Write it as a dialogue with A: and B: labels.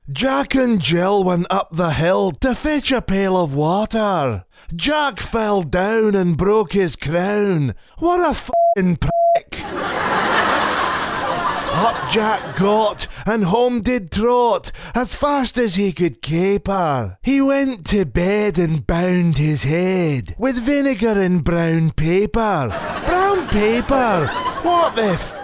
A: Jack and Jill went up the hill to fetch a pail of water. Jack fell down and broke his crown. What a f***ing prick. Up Jack got, and home did trot, as fast as he could caper. He went to bed and bound his head with vinegar and brown paper. Brown paper? What the f***?